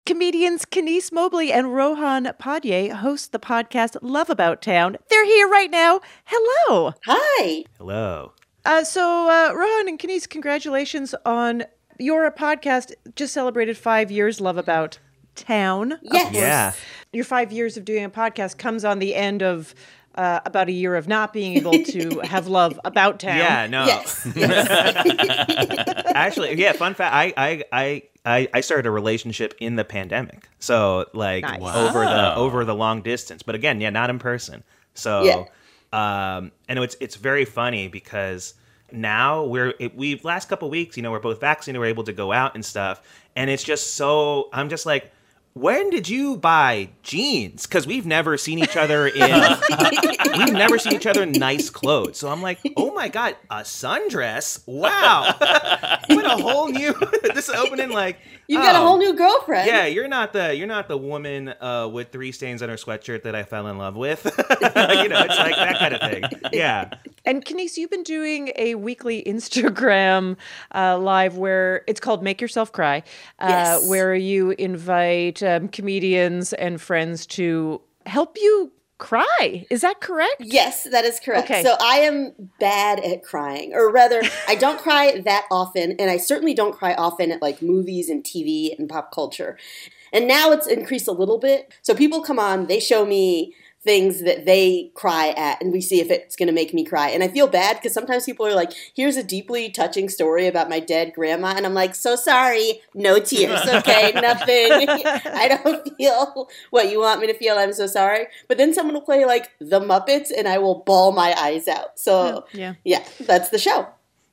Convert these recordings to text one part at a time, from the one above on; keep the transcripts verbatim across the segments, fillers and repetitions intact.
Comedians Kenise Mobley and Rohan Padye host the podcast Love About Town. They're here right now. Hello. Hi. Hello. Uh, so, uh, Rohan and Kenise, congratulations on your podcast. Just celebrated five years, Love About Town. Yes. Yeah. Your five years of doing a podcast comes on the end of uh, about a year of not being able to have love about town. Yeah, no. Yes. yes. Actually, yeah, fun fact, I, I, I, I I started a relationship in the pandemic. So, like, Nice. over Wow. the over the long distance. But again, yeah, not in person. So, Yeah. um, and it's it's very funny because now we're, it, we've, last couple of weeks, you know, we're both vaccinated, we're able to go out and stuff. And it's just so, I'm just like, when did you buy jeans? Because we've never seen each other in we've never seen each other in nice clothes. So I'm like, oh my god, a sundress! Wow, what a whole new this opening. Like You've got a oh, whole new girlfriend. Yeah, you're not the you're not the woman uh, with three stains on her sweatshirt that I fell in love with. You know, it's like that kind of thing. Yeah. And Kenise, you've been doing a weekly Instagram uh, live where it's called Make Yourself Cry, uh, Yes. where you invite um, comedians and friends to help you cry. Is that correct? Yes, that is correct. Okay. So I am bad at crying, or rather, I don't cry that often, and I certainly don't cry often at like movies and T V and pop culture. And now it's increased a little bit. So people come on, they show me things that they cry at, and we see if it's going to make me cry. And I feel bad because sometimes people are like, here's a deeply touching story about my dead grandma. And I'm like, so sorry, no tears, okay, nothing. I don't feel what you want me to feel. I'm so sorry. But then someone will play like The Muppets and I will bawl my eyes out. So Yeah. yeah, that's the show.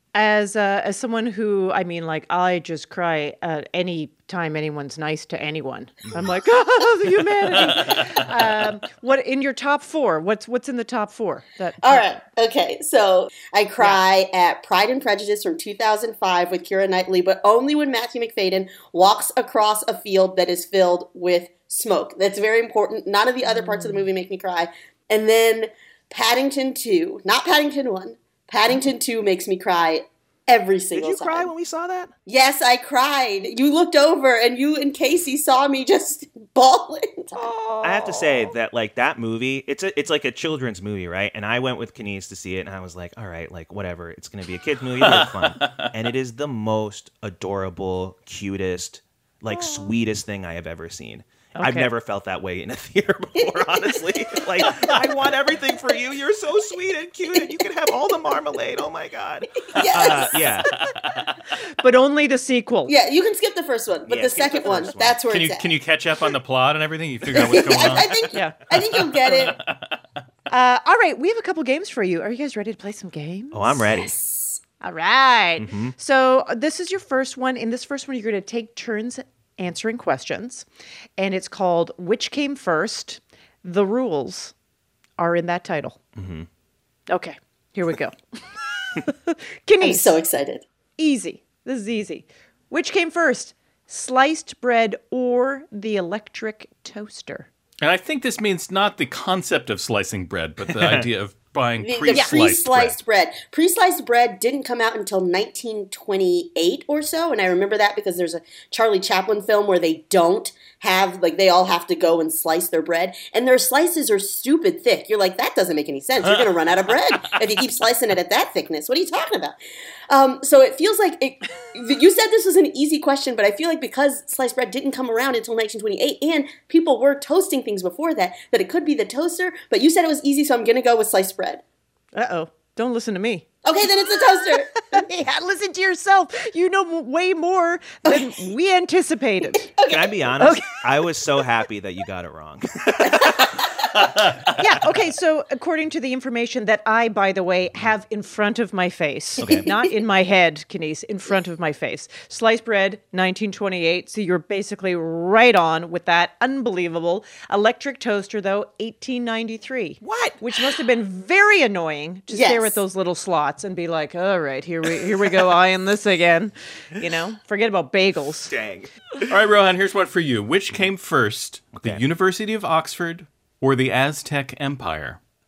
As uh, as someone who, I mean, like, I just cry uh, any time anyone's nice to anyone. I'm like, oh, the humanity. um, what in your top four? What's what's in the top four? That All right. Okay. So I cry at Pride and Prejudice from two thousand five with Keira Knightley, but only when Matthew McFadyen walks across a field that is filled with smoke. That's very important. None of the other parts of the movie make me cry. And then Paddington two, not Paddington one. Paddington two makes me cry every Did single you time. cry when we saw that? Yes, I cried. You looked over and you and Casey saw me just bawling. I have to say that, like, that movie, it's a, it's like a children's movie, right? And I went with Kenise to see it, and I was like, all right, like, whatever. It's going to be a kid's movie. It's fun. And it is the most adorable, cutest, like, sweetest thing I have ever seen. I've Okay. never felt that way in a theater before, honestly. Like, I want everything for you. You're so sweet and cute, and you can have all the marmalade. Oh, my God. Yes. Uh, yeah. but only the sequel. Yeah, you can skip the first one, but Yeah, the skip the second one, first one. that's where Can it's you at. can you catch up on the plot and everything? You figure out what's going I, on? I think Yeah. I think you'll get it. Uh, all right, we have a couple games for you. Are you guys ready to play some games? Oh, I'm ready. All right. Mm-hmm. So uh, this is your first one. In this first one, you're going to take turns answering questions, and it's called Which Came First? The rules are in that title. Mm-hmm. Okay, here we go. I'm Kenise, so excited. easy. This is easy. Which came first? Sliced bread or the electric toaster? And I think this means not the concept of slicing bread, but the idea of buying The, the pre-sliced, pre-sliced bread. bread. Pre-sliced bread didn't come out until nineteen twenty-eight or so, and I remember that because there's a Charlie Chaplin film where they don't have, like, they all have to go and slice their bread, and their slices are stupid thick. You're like, that doesn't make any sense. You're going to run out of bread if you keep slicing it at that thickness. What are you talking about? Um, so it feels like, it, you said this was an easy question, but I feel like because sliced bread didn't come around until nineteen twenty-eight, and people were toasting things before that, that it could be the toaster, but you said it was easy, so I'm going to go with sliced bread. Uh-oh. Don't listen to me. Okay, then it's the toaster. Yeah, listen to yourself. You know m- way more than we anticipated. Can I be honest? I was so happy that you got it wrong. Yeah, okay, so according to the information that I, by the way, have in front of my face, Okay. not in my head, Kenise, in front of my face. Sliced bread, nineteen twenty-eight, so you're basically right on with that. Unbelievable. Electric toaster, though, eighteen ninety-three. What? Which must have been very annoying to stare Yes. at those little slots and be like, all right, here we here we go, eyeing this again. You know, forget about bagels. Dang. All right, Rohan, here's one for you. Which came first, Okay. the University of Oxford or the Aztec Empire?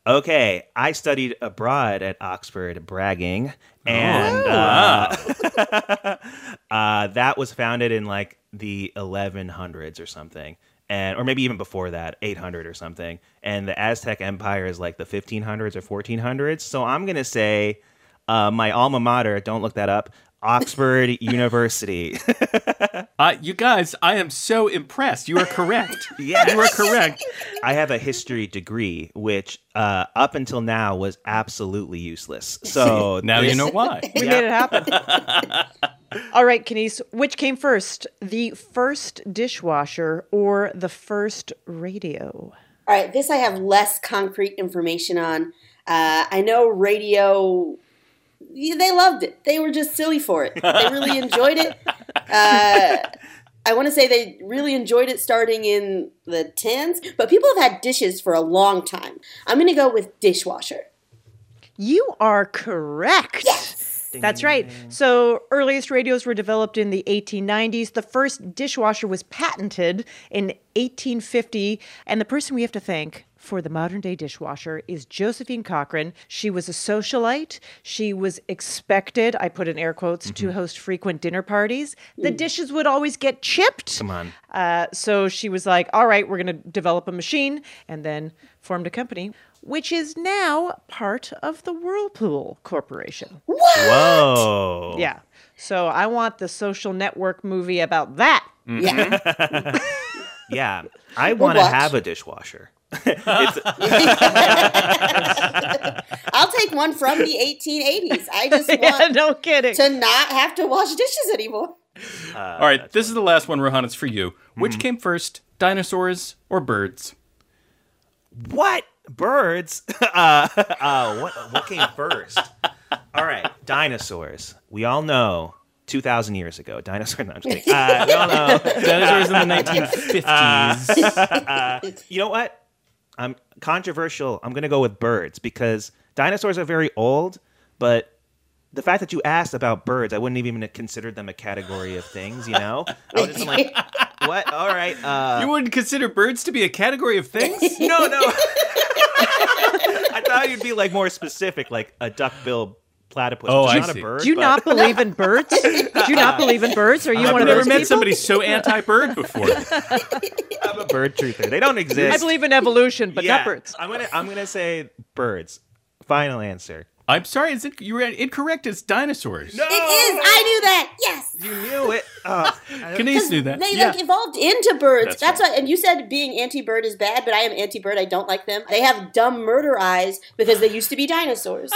Okay, I studied abroad at Oxford, bragging, and Oh, uh, uh, that was founded in like the eleven hundreds or something, and or maybe even before that, eight hundred or something. And the Aztec Empire is like the fifteen hundreds or fourteen hundreds. So I'm gonna say uh, my alma mater. Don't look that up. Oxford University. Uh, you guys, I am so impressed. You are correct. Yes. You are correct. I have a history degree, which uh, up until now was absolutely useless. So Now this- you know why. We made it happen. All right, Kenise, which came first, the first dishwasher or the first radio? All right, this I have less concrete information on. Uh, I know radio, yeah, they loved it. They were just silly for it. They really enjoyed it. Uh, I want to say they really enjoyed it starting in the tens, but people have had dishes for a long time. I'm going to go with dishwasher. You are correct. That's right. So earliest radios were developed in the eighteen nineties. The first dishwasher was patented in eighteen fifty. And the person we have to thank for the modern day dishwasher is Josephine Cochran. She was a socialite. She was expected, I put in air quotes, mm-hmm. to host frequent dinner parties. The dishes would always get chipped. Come on. Uh, so she was like, all right, we're going to develop a machine, and then formed a company, which is now part of the Whirlpool Corporation. What? Whoa. Yeah. So I want the Social Network movie about that. Yeah. Yeah. I want to watch. have a dishwasher. It's, I'll take one from the eighteen eighties. I just want Yeah, no kidding. to not have to wash dishes anymore. All right, this is the last one, Rohan. It's for you. Which came first, dinosaurs or birds? what? Birds? uh, uh, what, what came first? All right. Dinosaurs. We all know two thousand years ago. Dinosaurs. No, I'm just kidding. Uh, we all know. Dinosaurs in the nineteen fifties. You know what? I'm controversial. I'm going to go with birds because dinosaurs are very old, but the fact that you asked about birds, I wouldn't even have considered them a category of things, you know? I was just like, what? All right. Uh, You wouldn't consider birds to be a category of things? no, no. I thought you'd be like more specific, like a duck-billed platypus. Oh, which is I not see. a bird. Do you but- not believe in birds? Do you not believe in birds? Are you I've one of never those met people? somebody so anti-bird before. I'm a bird truther. They don't exist. I believe in evolution, but yeah, not birds. I'm gonna I'm gonna say birds. Final answer. I'm sorry, is it, you were incorrect. It's dinosaurs. No, It is. I knew that. Yes. you knew it. Oh, Kenise knew that. They yeah. like evolved into birds. That's That's, right. why. And you said being anti-bird is bad, but I am anti-bird. I don't like them. They have dumb murder eyes because they used to be dinosaurs.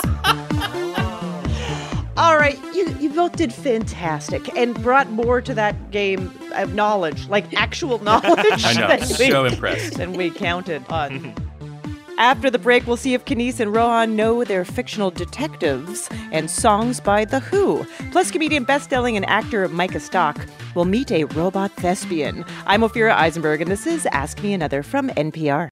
All right, you, you both did fantastic and brought more to that game of knowledge, like actual knowledge. I know. than we- So impressed. Than we counted on. After the break, we'll see if Kenise and Rohan know their fictional detectives and songs by The Who. Plus, comedian, best-selling, and actor Micah Stock will meet a robot thespian. I'm Ophira Eisenberg, and this is Ask Me Another from N P R.